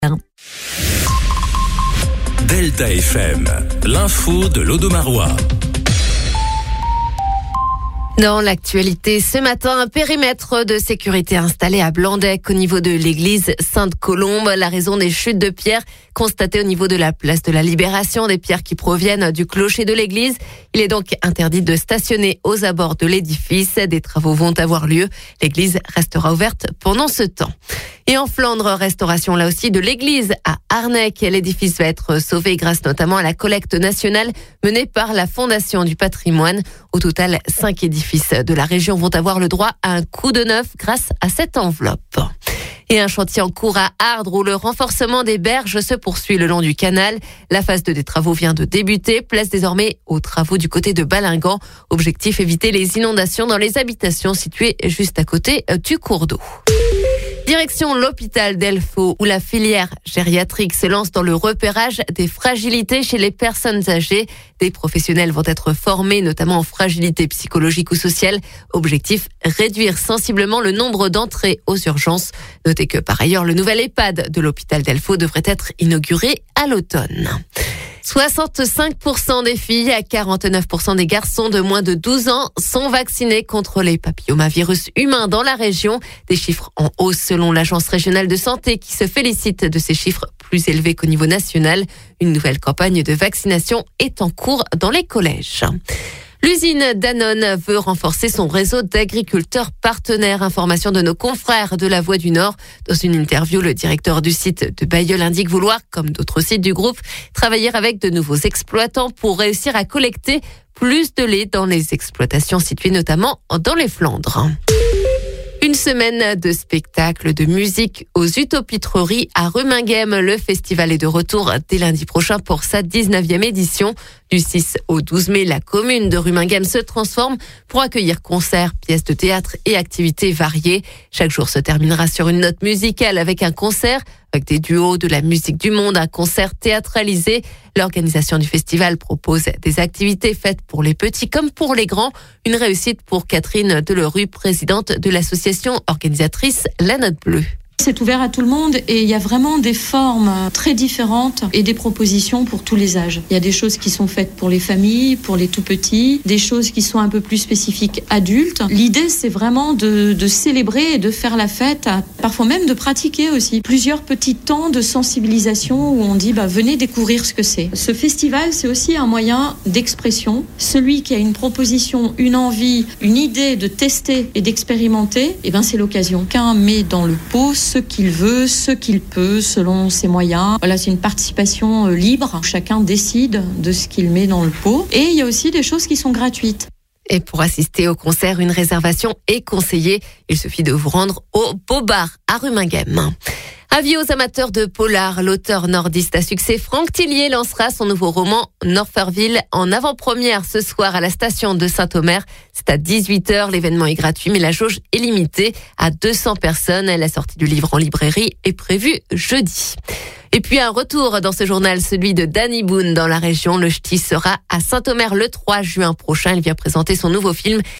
Delta FM, l'info de l'Audomarois. Dans l'actualité, ce matin, un périmètre de sécurité installé à Blandec au niveau de l'église Sainte-Colombe. La raison des chutes de pierres constatées au niveau de la place de la Libération, des pierres qui proviennent du clocher de l'église. Il est donc interdit de stationner aux abords de l'édifice. Des travaux vont avoir lieu. L'église restera ouverte pendant ce temps. Et en Flandre, restauration là aussi de l'église à Arnec. L'édifice va être sauvé grâce notamment à la collecte nationale menée par la Fondation du patrimoine. Au total, 5 édifices de la région vont avoir le droit à un coup de neuf grâce à cette enveloppe. Et un chantier en cours à Ardres où le renforcement des berges se poursuit le long du canal. La phase 2 des travaux vient de débuter. Place désormais aux travaux du côté de Balingan. Objectif, éviter les inondations dans les habitations situées juste à côté du cours d'eau. Direction l'hôpital d'Elfaux où la filière gériatrique se lance dans le repérage des fragilités chez les personnes âgées. Des professionnels vont être formés, notamment en fragilité psychologique ou sociale. Objectif, réduire sensiblement le nombre d'entrées aux urgences. Notez que par ailleurs, le nouvel EHPAD de l'hôpital d'Elfaux devrait être inauguré à l'automne. 65% des filles et 49% des garçons de moins de 12 ans sont vaccinés contre les papillomavirus humains dans la région. Des chiffres en hausse selon l'Agence régionale de santé qui se félicite de ces chiffres plus élevés qu'au niveau national. Une nouvelle campagne de vaccination est en cours dans les collèges. L'usine Danone veut renforcer son réseau d'agriculteurs partenaires. Information de nos confrères de La Voix du Nord. Dans une interview, le directeur du site de Bailleul indique vouloir, comme d'autres sites du groupe, travailler avec de nouveaux exploitants pour réussir à collecter plus de lait dans les exploitations situées notamment dans les Flandres. Une semaine de spectacles de musique aux Utopitreries à Ruminguem. Le festival est de retour dès lundi prochain pour sa 19e édition. Du 6 au 12 mai, la commune de Ruminguem se transforme pour accueillir concerts, pièces de théâtre et activités variées. Chaque jour se terminera sur une note musicale avec un concert, avec des duos, de la musique du monde, un concert théâtralisé. L'organisation du festival propose des activités faites pour les petits comme pour les grands. Une réussite pour Catherine Delerue, présidente de l'association organisatrice La Note Bleue. C'est ouvert à tout le monde et il y a vraiment des formes très différentes et des propositions pour tous les âges. Il y a des choses qui sont faites pour les familles, pour les tout petits, des choses qui sont un peu plus spécifiques adultes. L'idée, c'est vraiment de célébrer et de faire la fête, parfois même de pratiquer aussi. Plusieurs petits temps de sensibilisation où on dit venez découvrir ce que c'est. Ce festival, c'est aussi un moyen d'expression. Celui qui a une proposition, une envie, une idée de tester et d'expérimenter, c'est l'occasion. Chacun met dans le pot ce qu'il veut, ce qu'il peut, selon ses moyens. Voilà, c'est une participation libre. Chacun décide de ce qu'il met dans le pot. Et il y a aussi des choses qui sont gratuites. Et pour assister au concert, une réservation est conseillée. Il suffit de vous rendre au Beau Bar à Ruminguem. Avis aux amateurs de polar, l'auteur nordiste à succès Franck Tillier lancera son nouveau roman Norferville en avant-première ce soir à la station de Saint-Omer. C'est à 18h, l'événement est gratuit mais la jauge est limitée à 200 personnes. La sortie du livre en librairie est prévue jeudi. Et puis un retour dans ce journal, celui de Danny Boone dans la région. Le ch'ti sera à Saint-Omer le 3 juin prochain. Il vient présenter son nouveau film